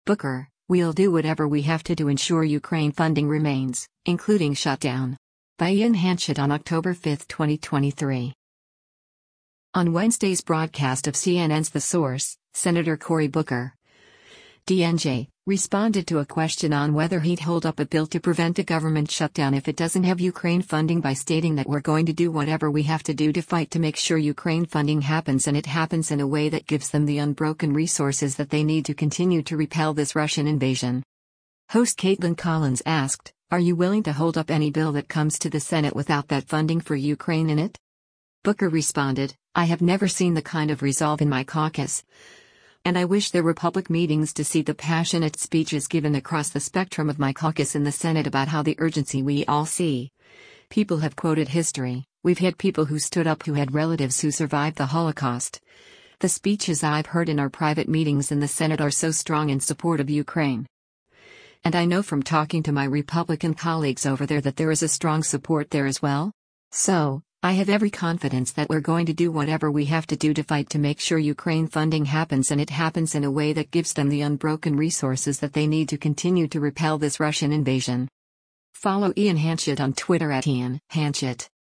Booker, we'll do whatever we have to ensure Ukraine funding remains, including shutdown. By Ian Hanchett on October 5, 2023. On Wednesday's broadcast of CNN's The Source, Senator Cory Booker, DNJ, responded to a question on whether he'd hold up a bill to prevent a government shutdown if it doesn't have Ukraine funding by stating that we're going to do whatever we have to fight to make sure Ukraine funding happens, and it happens in a way that gives them the unbroken resources that they need to continue to repel this Russian invasion. Host Caitlin Collins asked, "Are you willing to hold up any bill that comes to the Senate without that funding for Ukraine in it?" Booker responded, "I have never seen the kind of resolve in my caucus. And I wish there were public meetings to see the passionate speeches given across the spectrum of my caucus in the Senate about how the urgency we all see. People have quoted history. We've had people who stood up who had relatives who survived the Holocaust. The speeches I've heard in our private meetings in the Senate are so strong in support of Ukraine. And I know from talking to my Republican colleagues over there that there is a strong support there as well. So, I have every confidence that we're going to do whatever we have to fight to make sure Ukraine funding happens, and it happens in a way that gives them the unbroken resources that they need to continue to repel this Russian invasion." Follow Ian Hanchett on Twitter @Ian Hanchett.